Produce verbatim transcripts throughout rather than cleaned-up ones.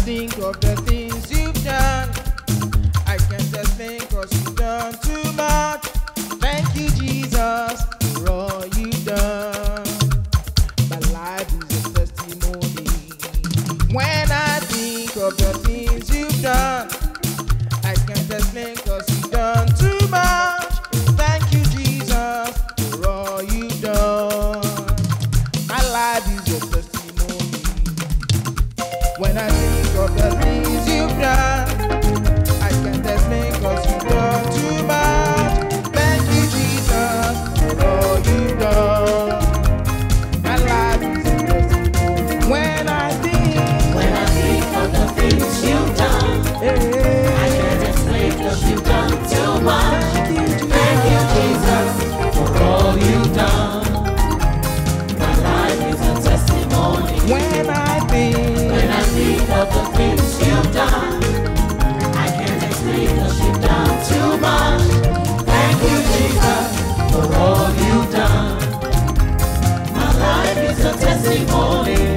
think of the things you've done, I can't explain cause you've done too much. Thank you, Jesus, for all you've done. My life is a testimony. When I think of the things you've done, I can't explain cause you've done too much. Thank you, Jesus, for all you've done. My life is a testimony. When I think of the things you've done, I can't explain cause you've done too much. Thank you, Jesus, for all you've done. My life is a testimony. When I think, When I think of the things you've done, hey, I can't explain cause you've done too much. thank you, Thank you, Jesus, for all you've done. My life is a testimony. when I think, When I think of the things you've done, I can't explain cause you've done too much. Thank you, Jesus, for all you've done. My life is a testimony.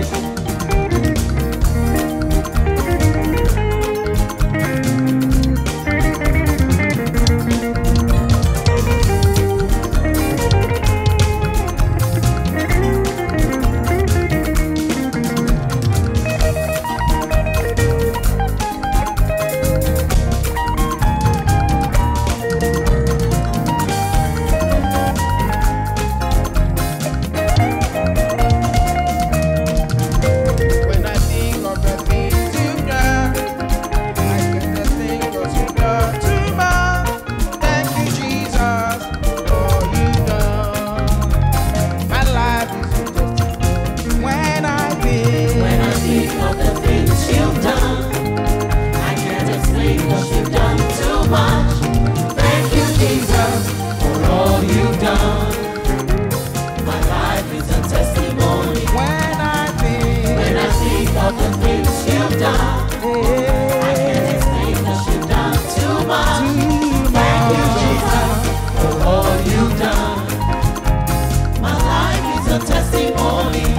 when I think of the things you've done, I can't explain cause you've done too much. Thank you, Jesus, for all you've done. My life is a testimony. When I think, When I think of the things you've done, I can't explain cause you've done too much. Thank you, Jesus, for all you've done. My life is a testimony. when I think, When I think of the things you've done, I can't explain cause you've done too much. Thank you, Jesus, for all you've done. My life is a testimony.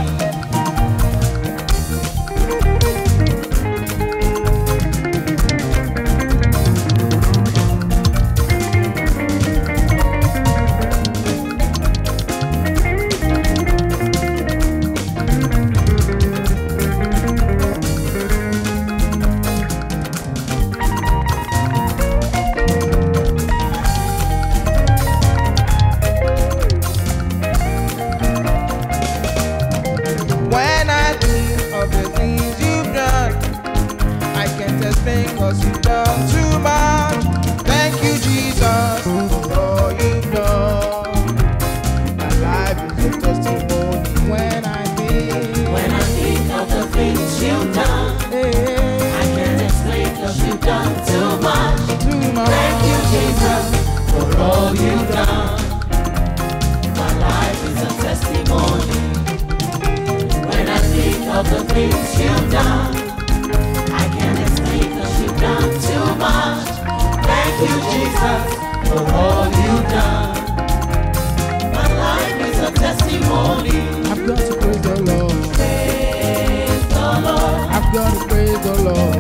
when I think of the things you've done, I can't explain cause you've done too much. Thank you, Jesus, for all you've done. My life is a testimony. When I think, When I think of the things you've done, hey, I can't explain cause you've done too much. too much. Thank you, Jesus, for all you've done. My life is a testimony. When I think of the things you've done, I can't explain cause you've done too much. Thank you, Jesus, for all you've done. My life is a testimony. I've got to praise the Lord. Praise the Lord. I've got to praise the Lord.